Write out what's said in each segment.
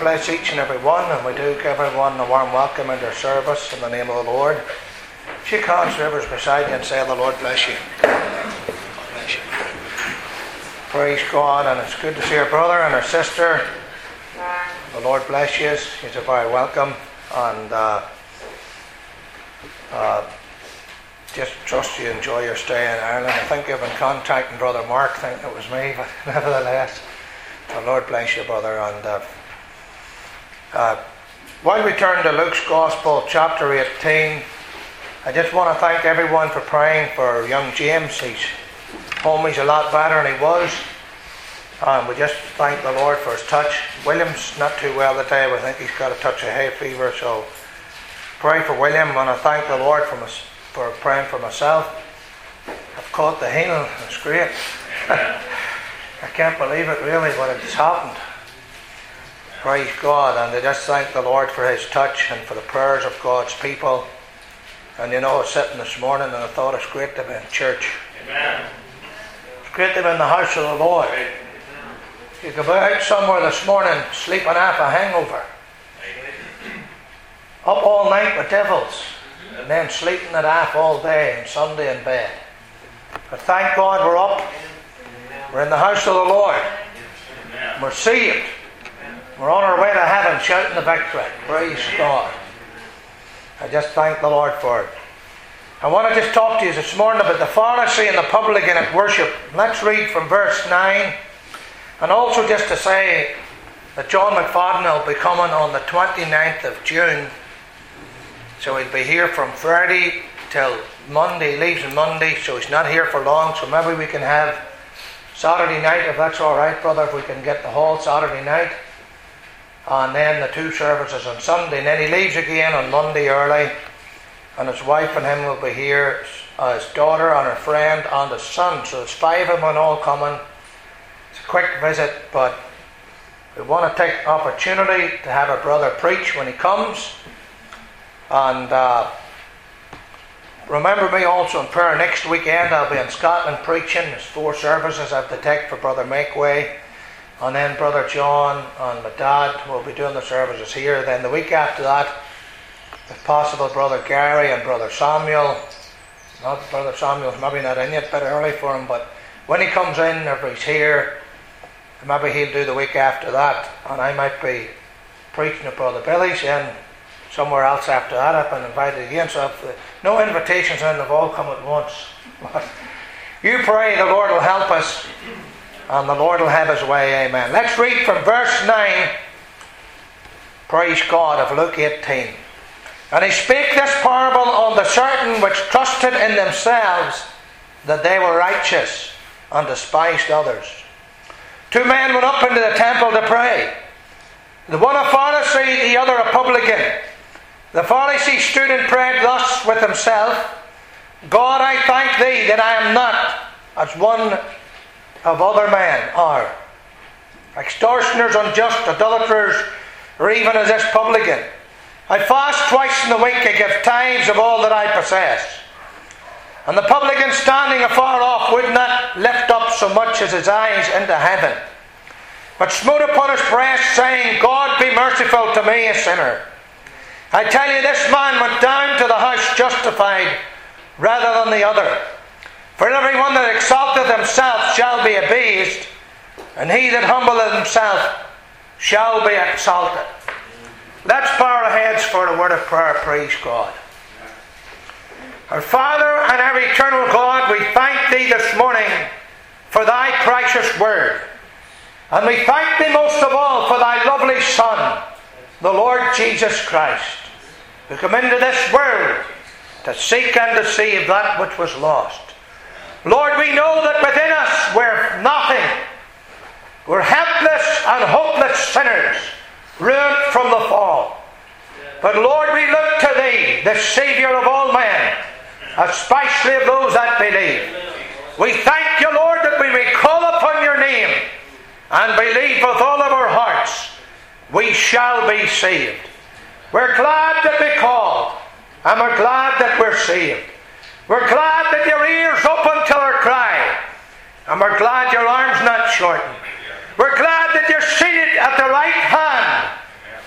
bless each and every one, and we do give everyone a warm welcome into our service in the name of the Lord. Shake hands, whoever's beside you, and say, "The Lord bless you." Bless you. Praise God, and it's good to see our brother and our sister. The Lord bless you. You're very welcome, and just trust you enjoy your stay in Ireland. I think you've been contacting Brother Mark, I think it was me, but nevertheless, the Lord bless you, brother. And while we turn to Luke's Gospel, chapter 18, I just want to thank everyone for praying for young James. He's home, he's a lot better than he was. And we just thank the Lord for his touch. William's not too well today, but I think he's got a touch of hay fever, so pray for William. And I thank the Lord for praying for myself. I've caught the healing. It's great. I can't believe it really, but it's happened. Praise God. And I just thank the Lord for his touch and for the prayers of God's people. And you know, I was sitting this morning and I thought it's great to be in church. Amen. It's great to be in the house of the Lord. You could be out somewhere this morning sleeping off a hangover. Up all night with devils. And then sleeping it off all day and Sunday in bed. But thank God we're up. We're in the house of the Lord. We're saved. We're on our way to heaven shouting the victory. Praise God. I just thank the Lord for it. I want to just talk to you this morning about the Pharisee and the publican at worship. Let's read from verse 9. And also just to say that John McFadden will be coming on the 29th of June. So he'll be here from Friday till Monday. He leaves on Monday, so he's not here for long. So maybe we can have Saturday night, if that's all right, brother, if we can get the hall Saturday night. And then the two services on Sunday. And then he leaves again on Monday early. And his wife and him will be here. His daughter and her friend and his son. So there's 5 of them all coming. It's a quick visit, but we want to take the opportunity to have our brother preach when he comes. And remember me also in prayer. Next weekend I'll be in Scotland preaching. There's 4 services I have to take for Brother Makeway. And then Brother John and my dad will be doing the services here. Then the week after that, if possible, Brother Gary and Brother Samuel. Not Brother Samuel's maybe not in yet, a bit early for him, but when he comes in, if he's here, maybe he'll do the week after that. And I might be preaching at Brother Billy's and somewhere else after that. I've been invited again, so no invitations in, they've all come at once. But you pray the Lord will help us and the Lord will have his way. Amen. Let's read from verse 9. Praise God, of Luke 18. And he spake this parable on the certain which trusted in themselves that they were righteous and despised others. 2 men went up into the temple to pray. The one a Pharisee, the other a publican. The Pharisee stood and prayed thus with himself: God, I thank thee that I am not as one of other men are, extortioners, unjust, adulterers, or even as this publican. I fast twice in the week, I give tithes of all that I possess. And the publican, standing afar off, would not lift up so much as his eyes into heaven, but smote upon his breast, saying, God, be merciful to me, a sinner. I tell you, this man went down to the house justified rather than the other. For everyone that exalteth himself shall be abased, and he that humbleth himself shall be exalted. Let's bow our heads for a word of prayer. Praise God. Our Father and our eternal God, we thank thee this morning for thy precious word. And we thank thee most of all for thy lovely Son, the Lord Jesus Christ, who came into this world to seek and to save that which was lost. Lord, we know that within us we're nothing. We're helpless and hopeless sinners, ruined from the fall. But Lord, we look to thee, the Saviour of all men, especially of those that believe. We thank you, Lord, that we may call upon your name and believe with all of our hearts, we shall be saved. We're glad that we called, and we're glad that we're saved. We're glad that your ears open to our cry, and we're glad your arms not shortened. We're glad that you're seated at the right hand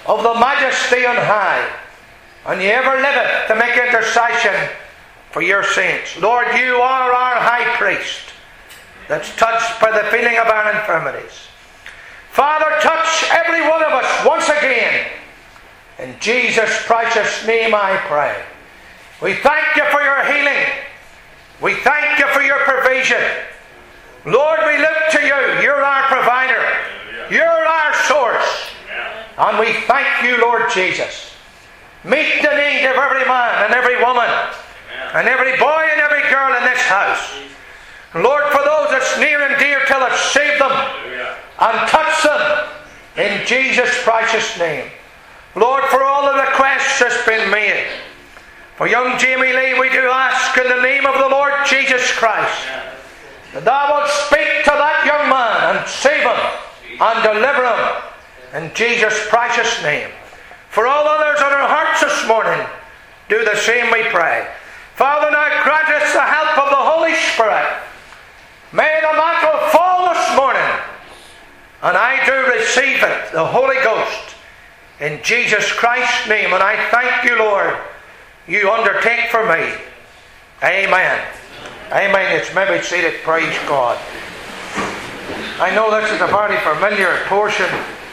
of the Majesty on high, and you ever liveth to make intercession for your saints. Lord, you are our high priest that's touched by the feeling of our infirmities. Father, touch every one of us once again. In Jesus' precious name I pray. We thank you for your healing. We thank you for your provision. Lord, we look to you. You're our provider. You're our source. And we thank you, Lord Jesus. Meet the need of every man and every woman and every boy and every girl in this house. Lord, for those that's near and dear to us, save them and touch them in Jesus' precious name. Lord, for all the requests that's been made, for young Jamie Lee, we do ask in the name of the Lord Jesus Christ that thou wilt speak to that young man and save him and deliver him in Jesus' precious name. For all others on our hearts this morning, do the same, we pray. Father, now grant us the help of the Holy Spirit. May the mantle fall this morning, and I do receive it, the Holy Ghost, in Jesus Christ's name. And I thank you, Lord, you undertake for me. Amen. Amen. It's maybe seated. Praise God. I know this is a very familiar portion,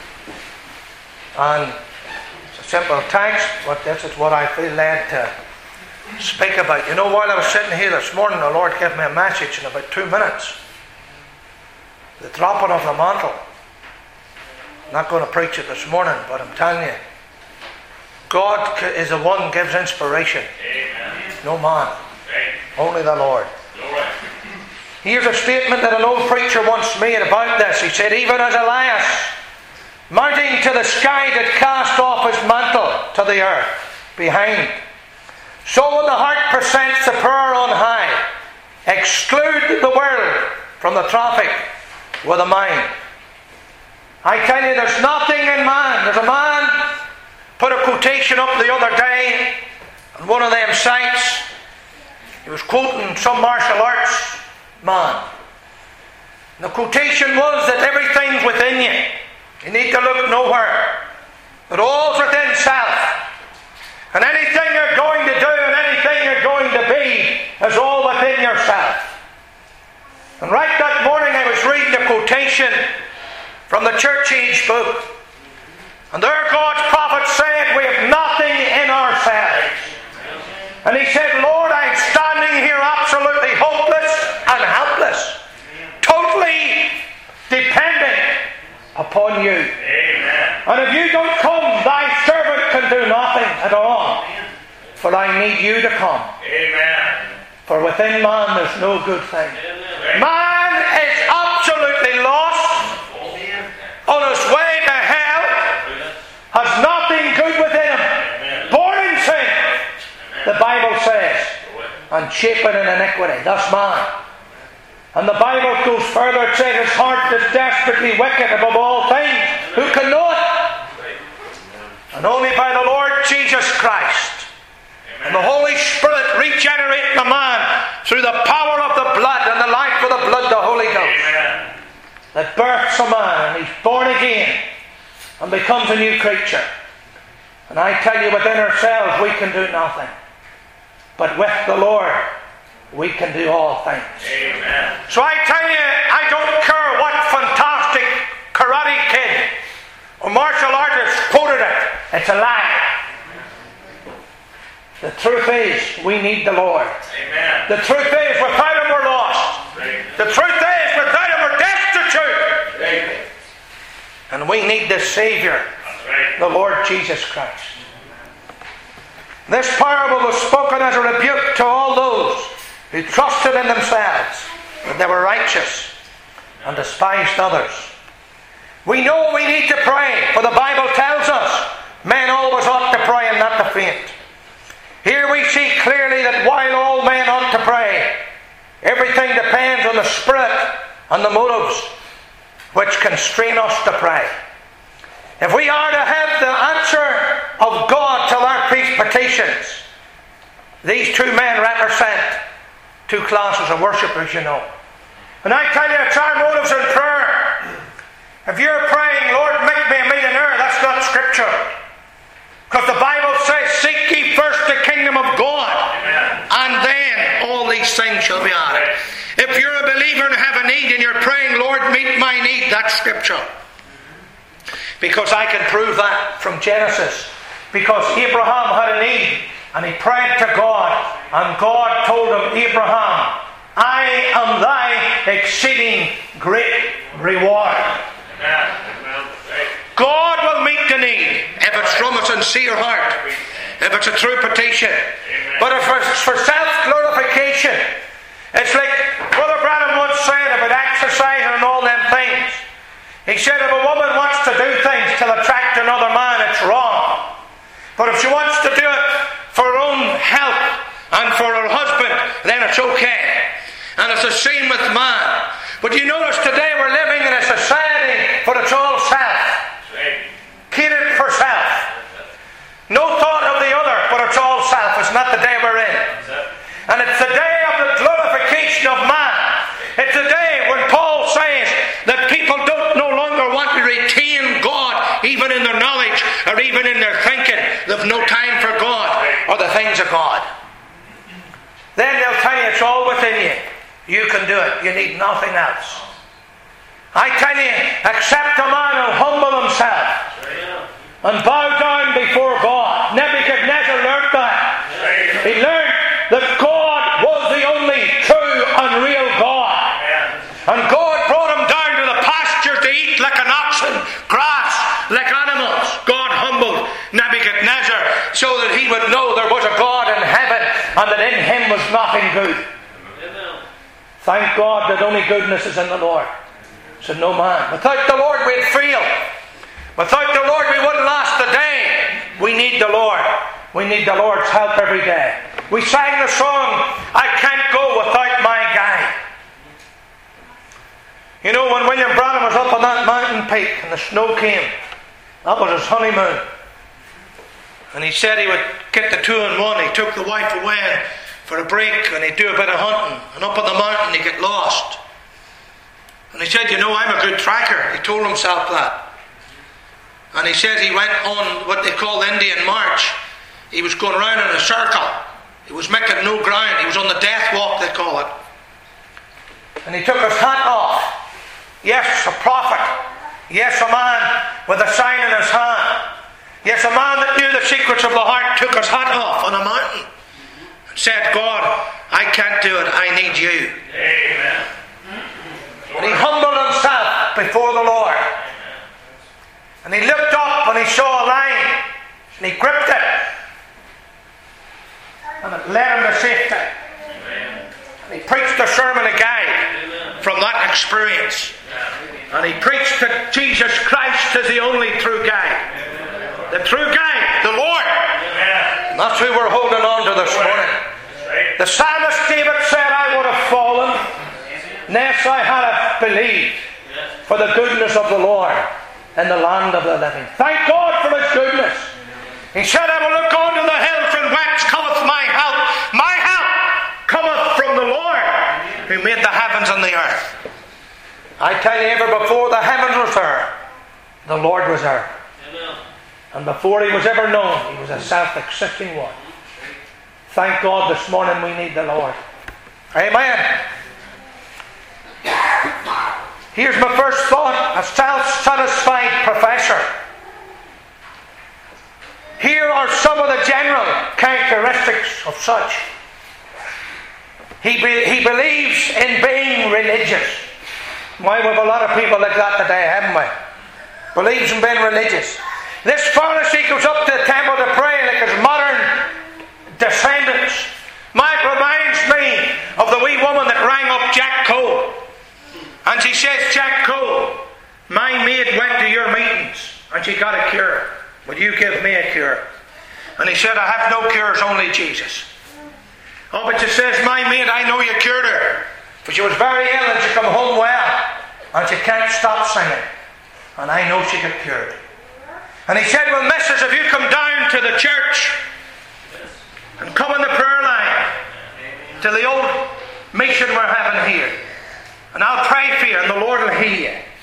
and it's a simple text, but this is what I feel led to speak about. You know, while I was sitting here this morning, the Lord gave me a message in about 2 minutes. The dropping of the mantle. I'm not going to preach it this morning, but I'm telling you, God is the one who gives inspiration. Amen. No man. Only the Lord. Here's a statement that an old preacher once made about this. He said, even as Elias, mounting to the sky, did cast off his mantle to the earth behind, so when the heart presents the prayer on high, exclude the world from the traffic with the mind. I tell you, there's nothing in man. There's a man put a quotation up the other day on one of them sites. He was quoting some martial arts man. And the quotation was that everything's within you. You need to look nowhere. It all's within self. And anything you're going to do and anything you're going to be is all within yourself. And right that morning I was reading a quotation from the Church Age book. And there God's prophet said, we have nothing in ourselves. And he said, Lord, I'm standing here absolutely hopeless and helpless. Totally dependent upon you. Amen. And if you don't come, thy servant can do nothing at all. For I need you to come. Amen. For within man there's no good thing. Amen. Man is absolutely lost, on his way to hell, has nothing good within him. Amen. Born in sin, the Bible says, and shapen in iniquity. That's man. And the Bible goes further. It says his heart is desperately wicked above all things. Who can know it? And only by the Lord Jesus Christ and the Holy Spirit regenerating the man through the power of the blood and the life of the blood, the Holy Ghost, that births a man and he's born again and becomes a new creature. And I tell you, within ourselves we can do nothing. But with the Lord, we can do all things. Amen. So I tell you, I don't care what fantastic karate kid or martial artist quoted it. It's a lie. The truth is, we need the Lord. Amen. The truth is, without him we're lost. Amen. The truth is, without him we're destitute. Amen. And we need the Saviour, the Lord Jesus Christ. This parable was spoken as a rebuke to all those who trusted in themselves that they were righteous and despised others. We know we need to pray, for the Bible tells us men always ought to pray and not to faint. Here we see clearly that while all men ought to pray, everything depends on the spirit and the motives which constrain us to pray. If we are to have the answer of God to our petitions, these two men represent two classes of worshippers, you know. And I tell you, it's our motives in prayer. If you're praying, Lord, make me a millionaire, that's not Scripture. Because the Bible says, seek ye first the kingdom of God, and then all these things shall be added. If you're a believer and have a need and you're praying, Lord, meet my need, that's Scripture. Because I can prove that from Genesis. Because Abraham had a need and he prayed to God, and God told him, Abraham, I am thy exceeding great reward. God will meet the need if it's from a sincere heart, if it's a true petition. But if it's for self-glorification, it's like Brother Branham once said about exercise and all them things. He said if a woman wants to do things to attract another man, it's wrong. But if she wants to do it for her own health and for her husband, then it's okay. And it's the same with man. But you notice today we're living in a society for it's all self. Catered for self. No thought of the other, but it's all self. It's not the day we're in. And it's the day of the glorification of man. It's the day when Paul says that people don't no longer want to retain God, even in their knowledge or even in their thinking. They've no time for God or the things of God. Then they'll tell you it's all within you. You can do it. You need nothing else. I tell you, except a man who humble himself and bow down before God. Nebuchadnezzar learned that. He learned that God was the only true and real God. And God brought him down to the pasture to eat like an oxen, grass like animals. God humbled Nebuchadnezzar so that he would know there was a God in heaven and that in him was nothing good. Thank God that only goodness is in the Lord. Said no man. Without the Lord we'd fail. Without the Lord we wouldn't last a day. We need the Lord. We need the Lord's help every day. We sang the song, I can't go without my guide. You know, when William Branham was up on that mountain peak and the snow came, that was his honeymoon. And he said he would get the 2-in-1. He took the wife away for a break and he'd do a bit of hunting. And up on the mountain he'd get lost. And he said, you know, I'm a good tracker. He told himself that. And he said he went on what they call the Indian March. He was going around in a circle. He was making no ground. He was on the death walk, they call it. And he took his hat off. Yes, a prophet. Yes, a man with a sign in his hand. Yes, a man that knew the secrets of the heart took his hat off on a mountain and said, God, I can't do it. I need you. Amen. And he humbled himself before the Lord. And he looked up and he saw a line. And he gripped it. And it led him to safety. And he preached a sermon again from that experience. And he preached that Jesus Christ is the only true guide. The true guide, the Lord. And that's who we're holding on to this morning. The psalmist David said, I would have fallen, lest I had believed for the goodness of the Lord in the land of the living. Thank God for His goodness. He said, I will look unto the hill from whence cometh my help. My help cometh from the Lord who made the heavens and the earth. I tell you, ever before the heavens was there, the Lord was there. And before He was ever known, He was a self-existing one. Thank God this morning we need the Lord. Amen. Here's my first thought. A self-satisfied professor. Here are some of the general characteristics of such. He believes in being religious. Why, we have a lot of people like that today, haven't we? Believes in being religious. This Pharisee goes up to the temple to pray like his modern descendants. Mike reminds me of the wee woman that rang up Jack Cole. And she says, Jack Cole, my maid went to your meetings and she got a cure. Will you give me a cure? And he said, I have no cures, only Jesus. Oh, but she says, my maid, I know you cured her. But she was very ill and she come home well. And she can't stop singing. And I know she got cured. And he said, well, missus, if you come down to the church and come in the prayer line to the old mission we're having here, and I'll pray for you and the Lord will heal you.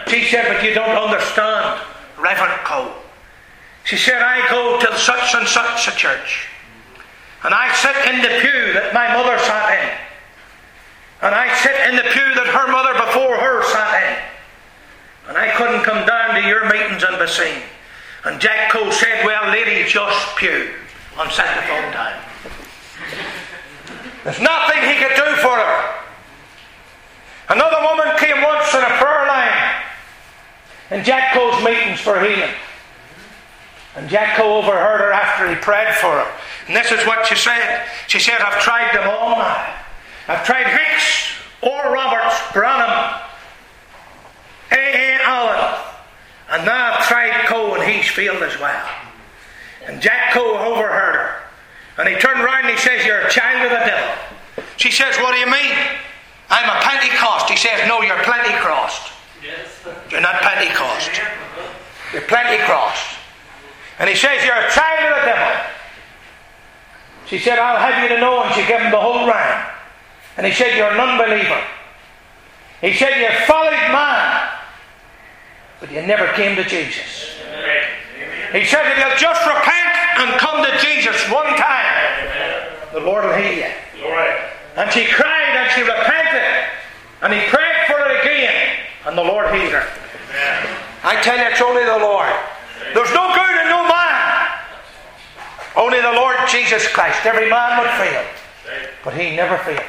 She said, but you don't understand, Reverend Cole. She said, I go to such and such a church. And I sit in the pew that my mother sat in. And I sit in the pew that her mother before her sat in. And I couldn't come down to your meetings and be seen. And Jack Cole said, well, lady, just pew. And sat the phone down. There's nothing he could do for her. Another woman came once in a prayer line in Jack Cole's meetings for healing. And Jack Cole overheard her after he prayed for her. And this is what she said. She said, I've tried them all now. I've tried Hicks, Oral Roberts, Branham, A.A. Allen. And now I've tried Cole and he's failed as well. And Jack Cole overheard her. And he turned around and he says, you're a child of the devil. She says, what do you mean? I'm a Pentecost. He says, no, you're plenty-crossed. You're not Pentecost. You're plenty-crossed. And he says, you're a child of the devil. She said, I'll have you to know. And she gave him the whole round. And he said, you're an unbeliever. He said, you followed man, but you never came to Jesus. He said, if you'll just repent and come to Jesus one time, the Lord will heal you. And she cried and she repented. And he prayed for her again. And the Lord healed her. I tell you, it's only the Lord. There's no good in no man. Only the Lord Jesus Christ. Every man would fail. But he never failed.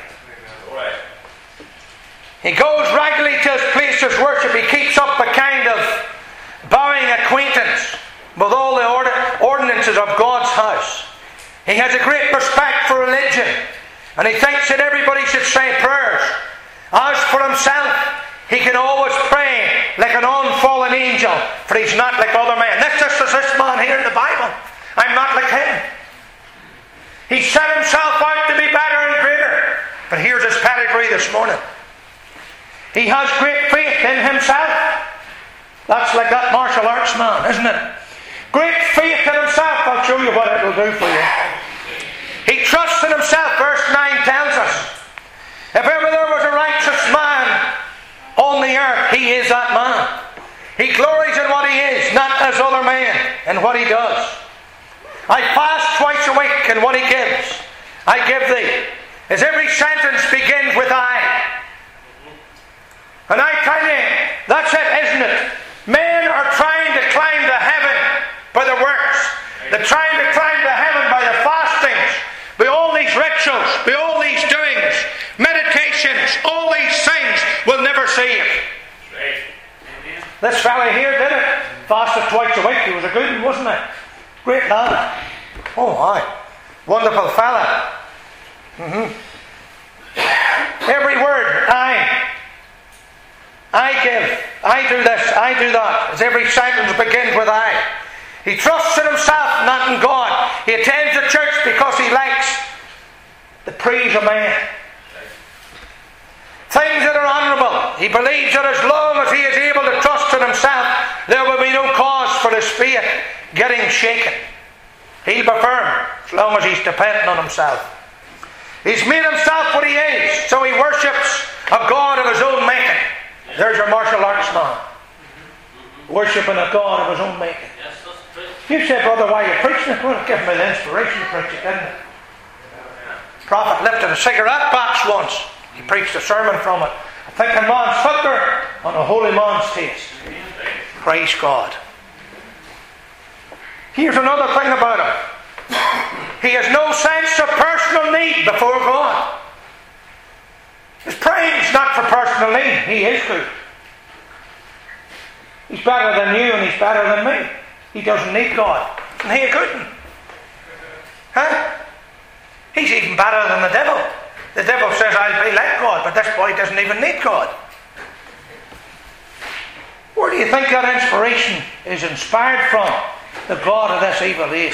He goes regularly to his place of worship. He keeps up a kind of bowing acquaintance with all the ordinances of God's house. He has a great respect for religion. And he thinks that everybody should say prayers. As for himself, he can always pray like an unfallen angel, for he's not like other men. This is this man here in the Bible. I'm not like him. He set himself out to be better and greater. But here's his pedigree this morning. He has great faith in himself. That's like that martial arts man, isn't it? Great faith in himself. I'll show you what it will do for you. He trusts in himself. Verse 9 tells us, if ever there was a righteous man on the earth, he is that man. He glories in what he is, not as other men in what he does. I fast twice a week, and what he gives, I give thee. As every sentence begins with I. And I tell you, that's it, isn't it? Men are trying to climb to heaven by the works. They're trying to climb to heaven by the fastings, by all these rituals, by all these doings, meditations, all these things will never save. This fella here did it. Fasted twice a week. He was a good one, wasn't he? Great lad. Oh, aye. Wonderful fella. Every word, I give, I do this, I do that. As every sentence begins with I. He trusts in himself, not in God. He attends the church because he likes the praise of man. Things that are honourable. He believes that as long as he is able to trust in himself, there will be no cause for his faith getting shaken. He'll be firm as long as he's dependent on himself. He's made himself what he is, so he worships a God of his own making. There's your martial arts man. Worshipping a God of his own making. You said, brother, why are you preaching it? Well, it gave me the inspiration to preach it, didn't it? The prophet lifted a cigarette box once. He preached a sermon from it. A thinking man's filter on a holy man's taste. Praise God. Here's another thing about him. He has no sense of personal need before God. His praying's not for personal need. He is good. He's better than you and he's better than me. He doesn't need God. And he a good one. Huh? He's even better than the devil. The devil says, I'll be like God, but this boy doesn't even need God. Where do you think that inspiration is inspired from? The God of this evil age.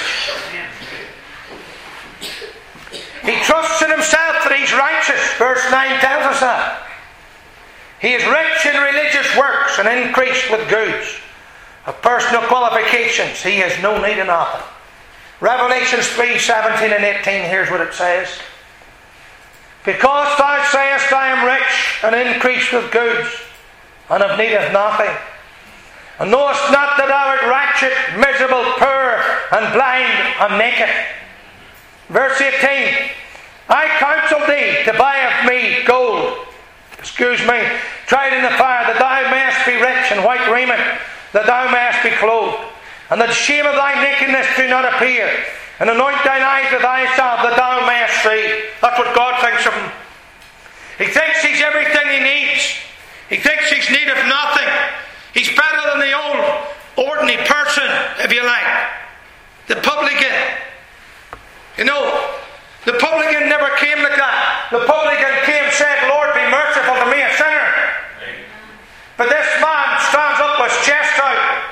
He trusts in himself that he's righteous. Verse 9 tells us that. He is rich in religious works and increased with goods. Of personal qualifications, he has no need of nothing. Revelations 3:17 and 18, here's what it says. Because thou sayest, I am rich and increased with goods, and have need of nothing, And knowest not that thou art wretched, miserable, poor, and blind, and naked? Verse 18. I counsel thee to buy of me gold, tried in the fire, that thou mayest be rich, and white raiment, that thou mayest be clothed, and that the shame of thy nakedness do not appear, and anoint thine eyes with thyself, that thou mayest see. That's what God thinks of him. He thinks he's everything he needs. He thinks he's need of nothing. He's better than the old ordinary person, if you like. The publican. You know, the publican never came like that. The publican came saying, Lord, be merciful to me, a sinner. But this man stands up with his chest out.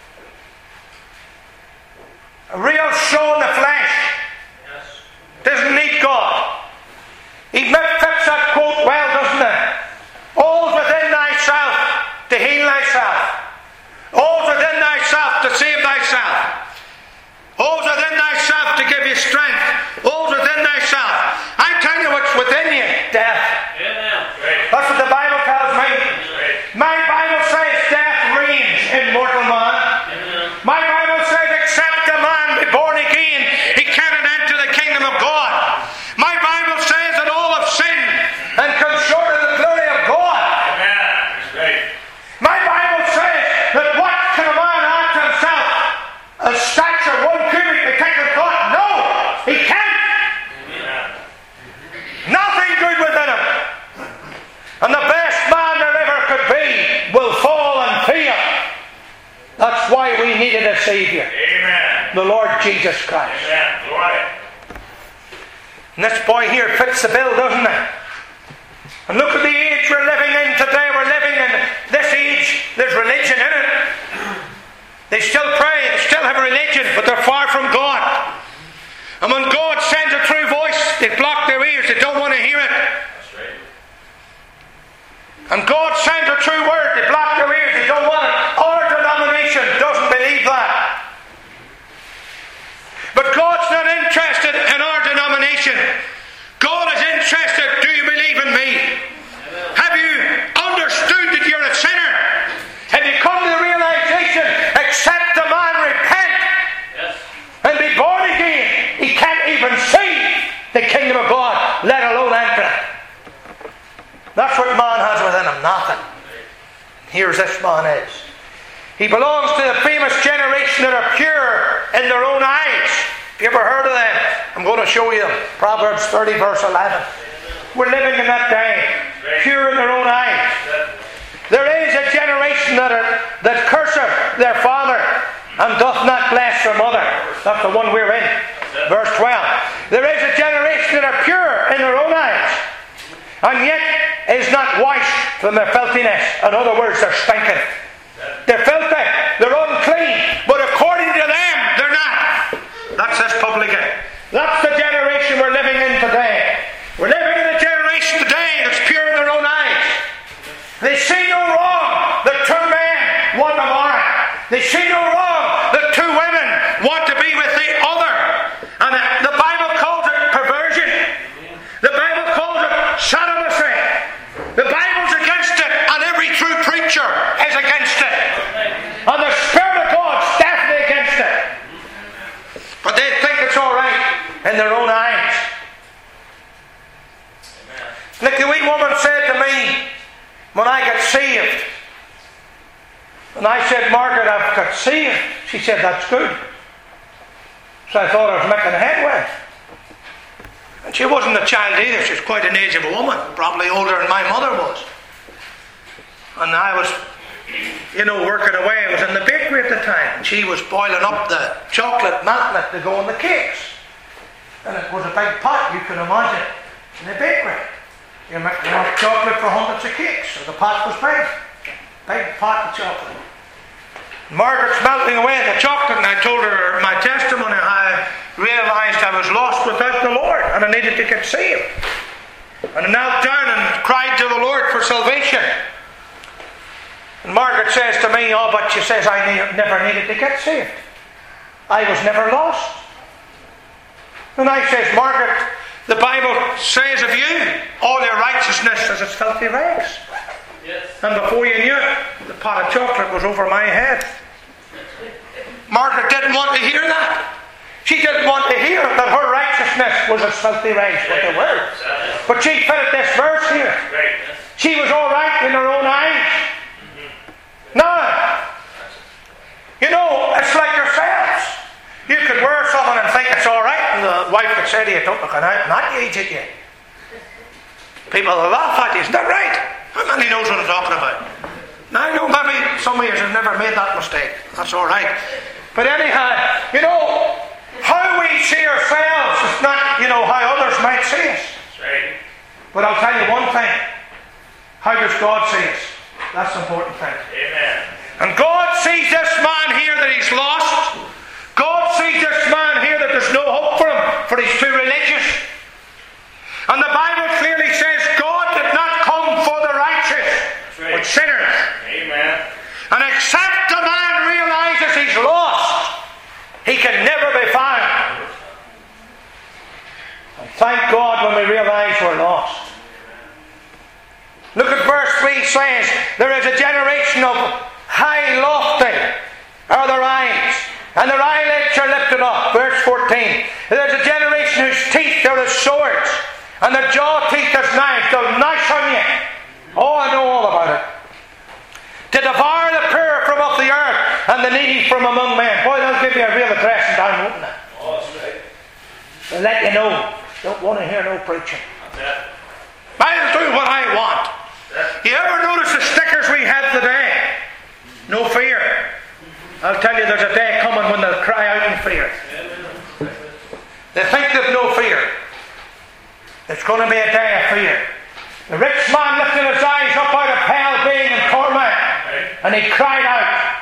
A real show in the flesh. Doesn't need God. He fits that quote well, doesn't he? All's within thyself to heal thyself. All's within thyself to save thyself. All's within thyself to give you strength. All's within thyself. I tell you what's within you, death. That's what the Bible tells me. My Bible says death reigns in mortal man. My Bible says except a man be born again, he cannot enter the kingdom of God. My Bible says that all have sinned and come short of the glory of God. My Bible says that what can a man add to himself? A stature, 1 cubit, the king of God? No, he can't. Nothing good within him. And the best man there ever could be will fall in fear. That's why we needed a Saviour. Amen. The Lord Jesus Christ. Amen. Glory. And this boy here fits the bill, doesn't he? And look at the age we're living in today. We're living in this age. There's religion in it. They still pray, they still have religion, but they're far from God. And when God sends a true voice, they block their ears, they don't want to hear it. That's right. And God sends a true word, they block their ears, they don't want it. Our denomination doesn't believe that. But God's not interested in our denomination. God is interested, do you believe in me? Have you understood that you're a sinner? Have you come to the realization, except a man repent and be born again, he can't even see the kingdom of God, let alone enter it. That's what man has within him, nothing. Here's this man is. He belongs to the famous generation that are pure in their own eyes. Have you ever heard of them? I'm going to show you them. Proverbs 30 verse 11. We're living in that day. Pure in their own eyes. There is a generation that curseth their father and doth not bless their mother. That's the one we're in. Verse 12. There is a generation that are pure in their own eyes, and yet is not washed from their filthiness. In other words, they're stinking. They're filthy. They're unclean. But according to them, they're not. That's this publican. That's the generation we're living in today. We're living in a generation today that's pure in their own eyes. They see no wrong that two men want to marry. They see no wrong that two women want to be with the other. And the Bible calls it perversion. The Bible calls it sodomy. The Bible's against it, and every true preacher is against it. And the Spirit of God's definitely against it. But they think it's alright in their own eyes. Like the wee woman said to me when I got saved. And I said, Margaret, I've got saved. She said, that's good. So I thought I was making headway. And she wasn't a child either. She was quite an age of a woman. Probably older than my mother was. And I was, working away. I was in the bakery at the time. And she was boiling up the chocolate, melting it to go on the cakes. And it was a big pot, you can imagine, in the bakery. You make enough chocolate for hundreds of cakes. So the pot was big. Big pot of chocolate. Margaret's melting away at the chocolate, and I told her my testimony. I realised I was lost without the Lord, and I needed to get saved. And I knelt down and cried to the Lord for salvation. And Margaret says to me, oh, but she says, I never needed to get saved. I was never lost. And I says, Margaret, the Bible says of you, all your righteousness is as filthy rags. Yes. And before you knew it, the pot of chocolate was over my head. Margaret didn't want to hear that. She didn't want to hear that her righteousness was as filthy rags with the word. But she felt this verse here. She was all right in her own eyes. Now, you know, it's like yourselves. You could wear something and think it's all right, and the wife would say to you, "Don't look out, not age at you." People will laugh at you. Is that right? How many knows what I'm talking about? Now, I know maybe some of you have never made that mistake. That's all right. But anyhow, you know, how we see ourselves is not, you know, how others might see us. Right. But I'll tell you one thing. How does God see us? That's the important thing. Amen. And God sees this man here that he's lost. God sees this man here that there's no hope for him, for he's too religious. And the Bible clearly says God did not come for the righteous, but sinners. Amen. And except a man realizes he's lost, he can never be found. And thank God when we realize we're lost. Look at verse 3 says, there is a generation of high lofty are their eyes, and their eyelids are lifted up. Verse 14. There's a generation whose teeth are as swords, and their jaw teeth as knives. They'll gnash on you. Oh, I know all about it. To devour the poor from off the earth, and the needy from among men. Boy, that'll give you a real addressing down, won't it? Oh, that's right. They'll let you know. Don't want to hear no preaching. That's it. I'll do what I want. You ever notice the stickers we have today? No fear. I'll tell you there's a day coming when they'll cry out in fear. They think they've no fear. There's going to be a day of fear. The rich man lifted his eyes up out of hell, being in torment, and he cried out.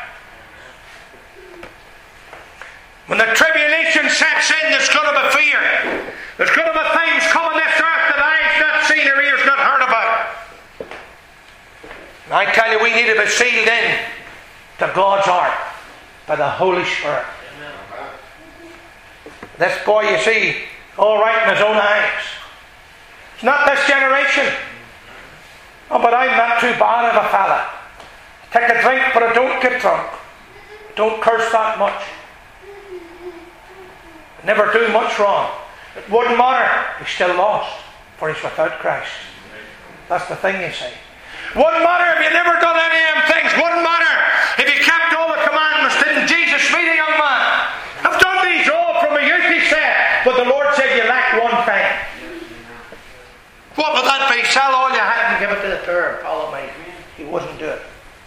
When the tribulation sets in, there's going to be fear. There's going to be things coming this earth that eyes not seen or ears not heard about. And I tell you, we need to be sealed in to God's ark by the Holy Spirit. This boy, you see, all right in his own eyes. It's not this generation. Oh, but I'm not too bad of a fella. Take a drink, but I don't get drunk. Don't curse that much. I never do much wrong. It wouldn't matter. He's still lost, for he's without Christ. That's the thing, you see. Wouldn't matter if you never done any of them things. Wouldn't matter if you kept all the commandments. Didn't Jesus meet a young man? I've done these all from a youth, he said. But the Lord said you lack one thing. What would that be? Sell all you had and give it to the poor. Follow me. He wouldn't do it.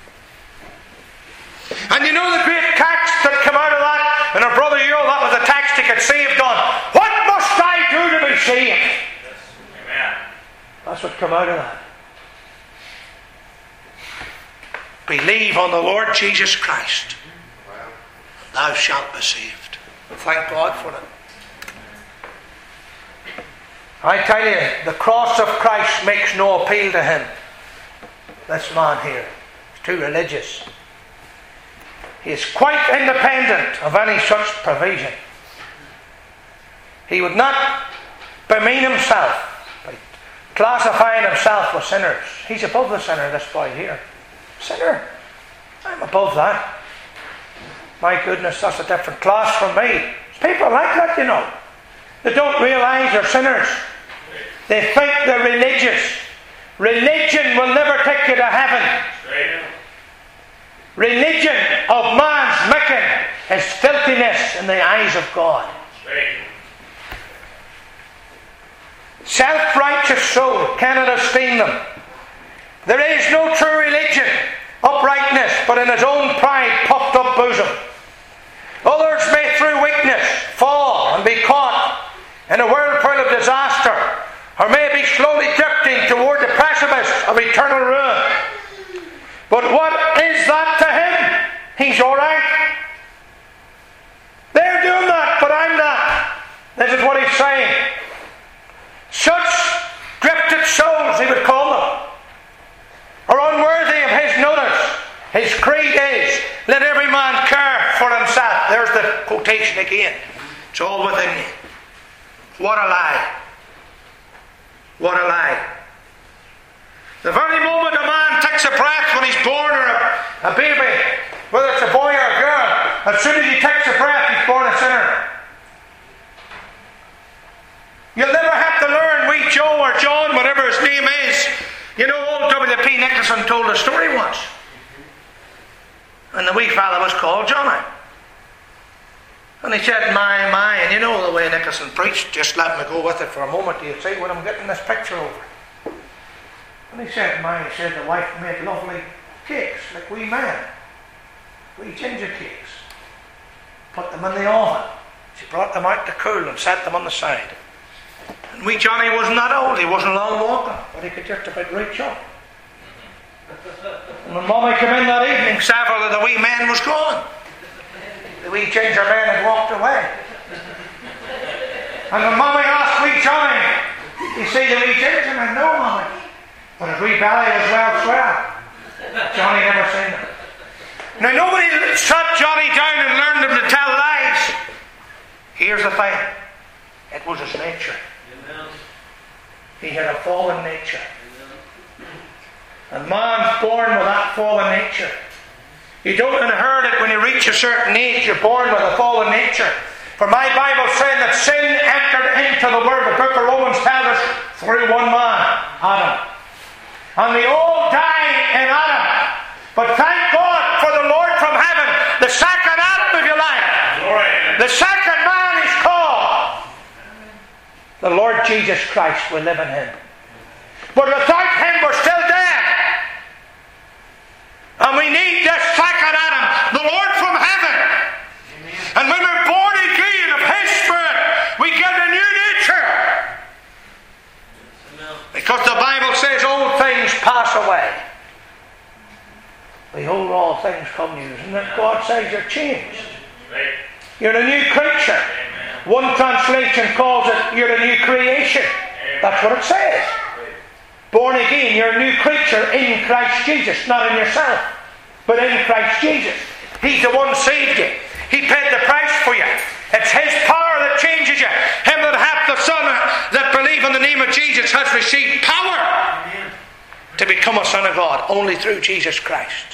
And you know the great tax that came out of that? And our brother Earl, that was the tax to get saved on. What must I do to be saved? Yes. Amen. That's what came out of that. Believe on the Lord Jesus Christ. Thou shalt be saved. Thank God for it. I tell you, the cross of Christ makes no appeal to him. This man here is too religious. He is quite independent of any such provision. He would not bemean himself by classifying himself with sinners. He's above the sinner, this boy here. Sinner? I'm above that. My goodness, that's a different class from me. There's people like that, you know. They don't realise they're sinners. They think they're religious. Religion will never take you to heaven. Religion of man's making is filthiness in the eyes of God. Self-righteous soul cannot esteem them. There is no true religion, uprightness, but in his own pride puffed up bosom. Others may through weakness fall and be caught in a whirlpool of disaster, or may be slowly drifting toward the precipice of eternal ruin. But what is that to him? He's alright. They're doing that, but I'm not. This is what he's saying. Such drifted souls, he would call them, are unworthy of his notice. His creed is, let every man care for himself. There's the quotation again. It's all within you. What a lie. What a lie. The very moment a man takes takes a breath when he's born, or a baby, whether it's a boy or a girl, as soon as he takes a breath, he's born a sinner. You'll never have to learn wee Joe or John, whatever his name is. You know, old W.P. Nicholson told a story once. And the wee fella was called Johnny. And he said, my, and you know the way Nicholson preached, just let me go with it for a moment. Do you see what I'm getting this picture over? And he said, he said the wife made lovely cakes, like wee men. Wee ginger cakes. Put them in the oven. She brought them out to cool and set them on the side. And wee Johnny wasn't that old, he wasn't long walking, but he could just about reach up. And when Mommy came in that evening, several of the wee men was gone. The wee ginger men had walked away. And when Mommy asked wee Johnny, you see the wee ginger man? No, Mommy. But his wee belly was well swelled. Johnny never seen him. Now nobody sat Johnny down and learned him to tell lies. Here's the thing. It was his nature. He had a fallen nature. And man's born with that fallen nature. You don't inherit it when you reach a certain age. You're born with a fallen nature. For my Bible saying that sin entered into the world. The book of Romans tells us through one man, Adam. And we all die in Adam. But thank God for the Lord from heaven, the second Adam, if you like. Glory. The second man is called the Lord Jesus Christ. We live in Him. But without Him we're still dead. And we need this second Adam, the Lord from heaven. Amen. And when we're born again of His Spirit, we get a new nature. Because the Bible says old things pass away. Behold, all things come new. Isn't it? God says you're changed. Right. You're a new creature. Amen. One translation calls it you're a new creation. Amen. That's what it says. Right. Born again, you're a new creature in Christ Jesus, not in yourself, but in Christ Jesus. He's the one who saved you. He paid the price for you. It's His power that changes you. Him that hath the Son that believe in the name of Jesus has received power. Amen. To become a son of God only through Jesus Christ.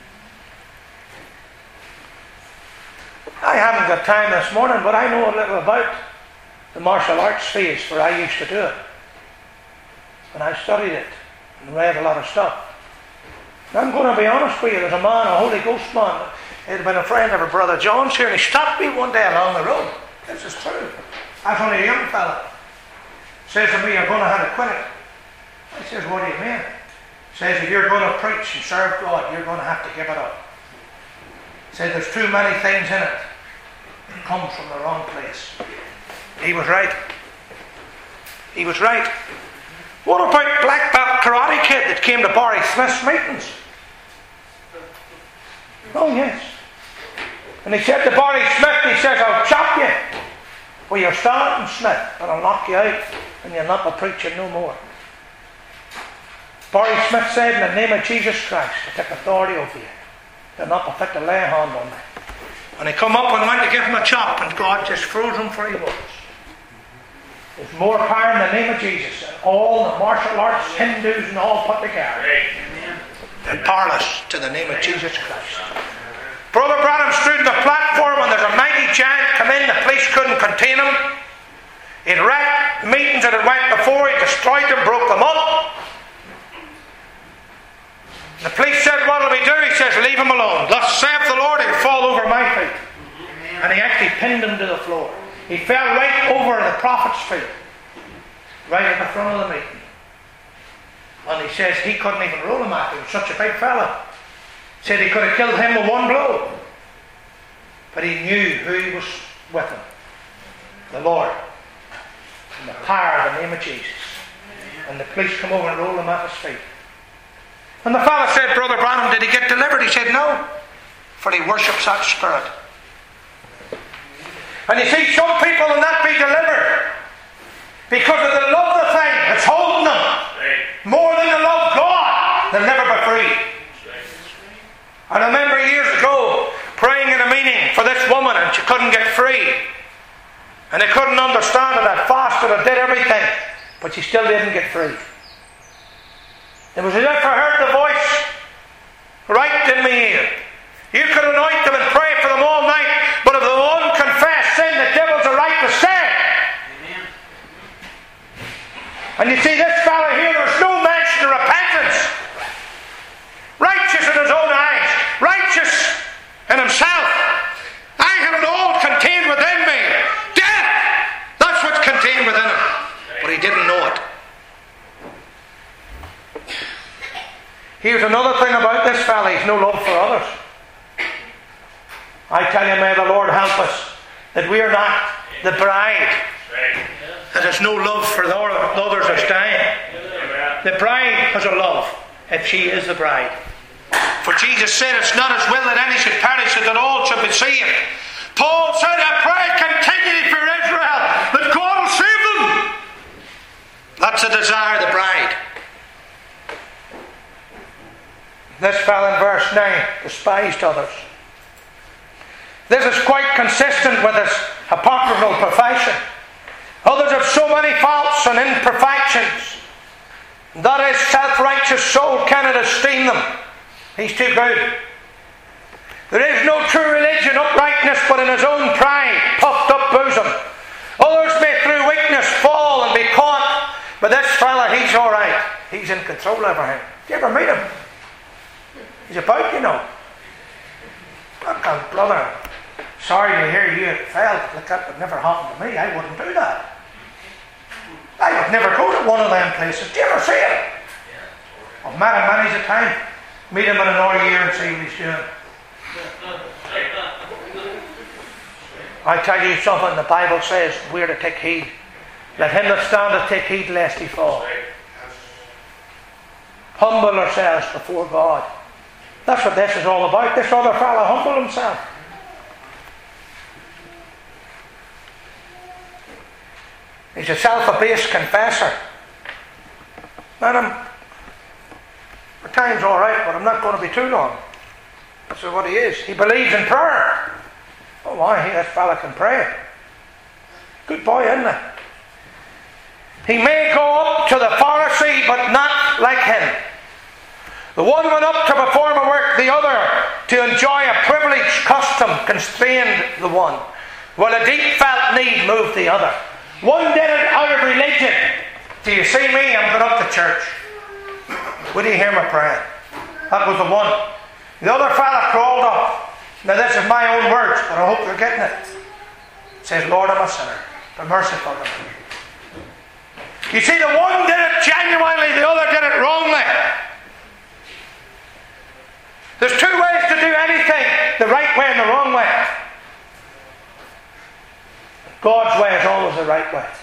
I haven't got time this morning, but I know a little about the martial arts phase, for I used to do it. And I studied it and read a lot of stuff. And I'm going to be honest with you, there's a man, a Holy Ghost man, he had been a friend of our brother John's here, and he stopped me one day along the road. This is true. I was only a young fella. Says to me, you're going to have to quit it. I says, what do you mean? Says, if you're going to preach and serve God, you're going to have to give it up. Says, there's too many things in it. It comes from the wrong place. He was right. He was right. What about black belt karate kid that came to Barry Smith's meetings? Oh yes. And he said to Barry Smith, he says, I'll chop you where you're standing, Smith, and I'll knock you out, and you'll not be preaching no more. Barry Smith said, in the name of Jesus Christ, I take authority over you. They're not be fit to lay a hand on me. And he come up and went to give him a chop, and God just froze him for he was. There's more power in the name of Jesus than all the martial arts, Hindus, and all put together. They're powerless to the name of Jesus Christ. Brother Branham stood on the platform, and there's a mighty giant come in. The police couldn't contain him. He'd wrecked meetings that had went before. He destroyed them, broke them up. The police said, what will we do? He says, leave him alone. Thus saith the Lord, he'll fall over my feet. And he actually pinned him to the floor. He fell right over the prophet's feet. Right at the front of the meeting. And he says he couldn't even roll him out. He was such a big fella. Said he could have killed him with one blow. But he knew who he was with him. The Lord. And the power of the name of Jesus. And the police come over and roll him at his feet. And the fellow said, Brother Branham, did he get delivered? He said, no. For he worships that spirit. And you see, some people will not be delivered because of the love of the thing that's holding them. More than the love of God, they'll never be free. I remember years ago praying in a meeting for this woman, and she couldn't get free. And they couldn't understand it. I fasted, I did everything, but she still didn't get free. It was as if I heard the voice right in my ear. You could anoint them and pray for them all night, but if the one confess sin, the devil's a right to stay. Amen. And you see this fella here, there's no mention of repentance. Righteous in his own eyes, righteous in himself. I have it all contained within me. Death! That's what's contained within him. But he didn't know it. Here's another thing about this fella, he's no love for others. I tell you, may the Lord help us that we are not the bride, that has no love for the others that's dying. The bride has a love if she is the bride. For Jesus said, it's not his will that any should perish, but that all should be saved. Paul said, I pray continually for Israel, that God will save them. That's the desire of the bride. This fellow in verse 9 despised others. This is quite consistent with his hypocritical profession. Others have so many faults and imperfections that his self-righteous soul cannot esteem them. He's too good. There is no true religion, uprightness, but in his own pride, puffed up bosom. Others may through weakness fall and be caught, but this fella, he's all right. He's in control of everything. Did you ever meet him? He's about, you know. Look, brother, sorry to hear you fell. Look, that would never happen to me. I wouldn't do that. I would never go to one of them places. Do you ever see him? I've met him many's a time. Meet him in another year and see what he's doing. I tell you something, the Bible says we're to take heed. Let him that standeth take heed lest he fall. Humble ourselves before God. That's what this is all about. This other fellow humbled himself. He's a self-abased confessor. Madam, the time's all right, but I'm not going to be too long. That's what he is. He believes in prayer. Oh, why? This fella can pray. Good boy, isn't he? He may go up to the Pharisee, but not like him. The one went up to perform a work, the other to enjoy a privilege, custom constrained the one, while a deep felt need moved the other. One did it out of religion. Do you see me? I'm going up to church. Would you hear me praying? That was the one. The other fella crawled up. Now this is my own words, but I hope you're getting it. It says, Lord, I'm a sinner. Be merciful to me. You see, the one did it genuinely, the other did it wrongly. There's two ways to do anything, the right way and the wrong way. God's way is always the right way.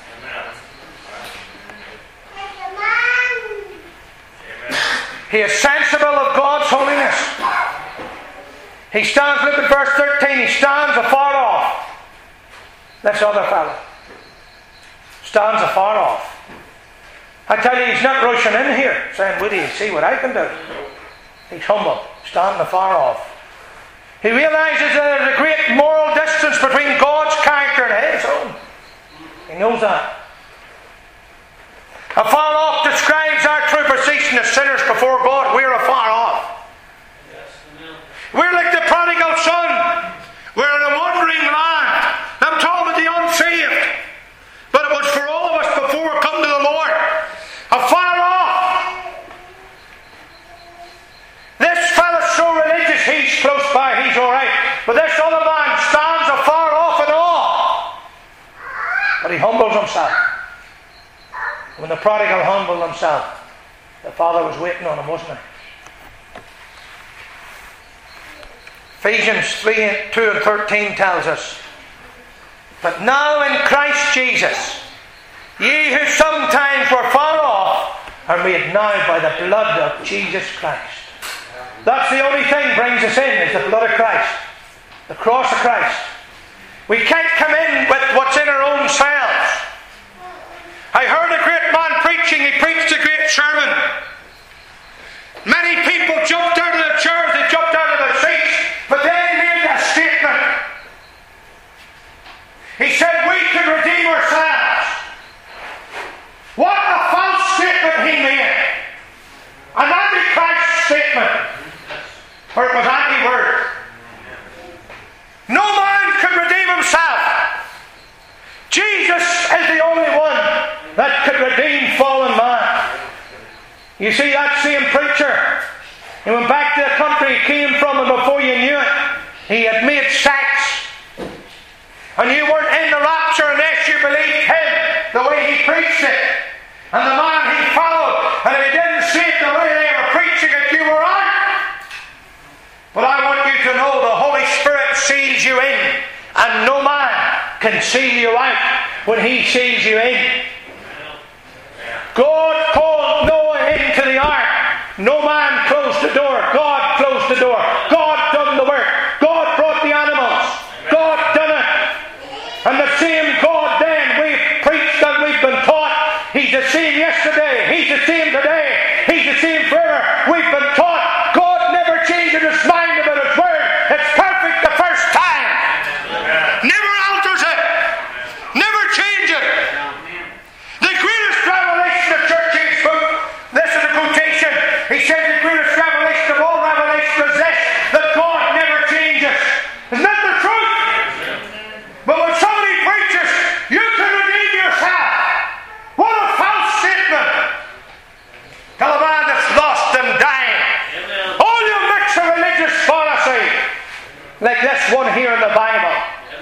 He is sensible of God's holiness. He stands, look at verse 13, he stands afar off. This other fellow stands afar off. I tell you, he's not rushing in here saying, would you see what I can do? He's humble, standing afar off. He realizes that there's a great moral distance between God's character and his own. He knows that. Afar off describes our true position as sinners before God. We're afar off. We're like the prodigal son. We're in a wandering land. I'm talking about the unsaved. But it was for all of us before we come to the Lord. Afar off. This fellow's so religious, he's close by, he's alright. But this other man stands afar off and all. But he humbles himself. When the prodigal humbled himself, the father was waiting on him, wasn't he? Ephesians 3:2 and 13 tells us, but now in Christ Jesus, ye who sometimes were far off, are made now by the blood of Jesus Christ. That's the only thing brings us in, is the blood of Christ. The cross of Christ. We can't come in with what's in our own selves. I heard a great man preaching, he preached a great sermon. Many people jumped out of their chairs, they jumped out of their seats, but then he made a statement. He said, we can redeem ourselves. What a false statement he made. An antichrist statement. for it was anti-word. No man could redeem himself. Jesus is the only one that could redeem fallen man. You see, that same preacher, he went back to the country he came from, and before you knew it, he had made sex. And you weren't in the rapture unless you believed him the way he preached it. And the man he followed. And if he didn't see it the way they were preaching it, you were out. But I want you to know the Holy Spirit seals you in. And no man can seal you out when he seals you in. God called Noah into the ark. No man closed the door. God closed the door. God done the work. God brought the animals. God done it. And the same God then we've preached and we've been taught. He's the same yesterday. He's the same today. He's the same forever. We've been taught. God never changes his mind about his word. It's perfect the first time. Never alters it. Never changes it. The greatest revelation of church age book. This is a quotation. He said the greatest revelation of all revelation is this, that God never changes. Isn't that the truth? But when somebody preaches, you can redeem yourself. What a false statement. Tell a man that's lost and dying. All you mix of religious fallacy, like this one here in the Bible.